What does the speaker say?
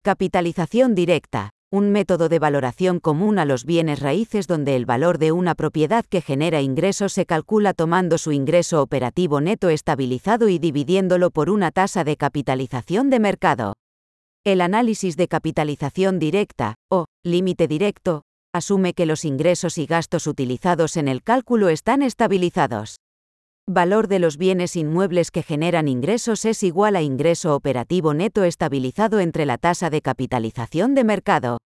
Capitalización directa. Un método de valoración común a los bienes raíces donde el valor de una propiedad que genera ingresos se calcula tomando su ingreso operativo neto estabilizado y dividiéndolo por una tasa de capitalización de mercado. El análisis de capitalización directa, o límite directo, asume que los ingresos y gastos utilizados en el cálculo están estabilizados. Valor de los bienes inmuebles que generan ingresos es igual a ingreso operativo neto estabilizado entre la tasa de capitalización de mercado.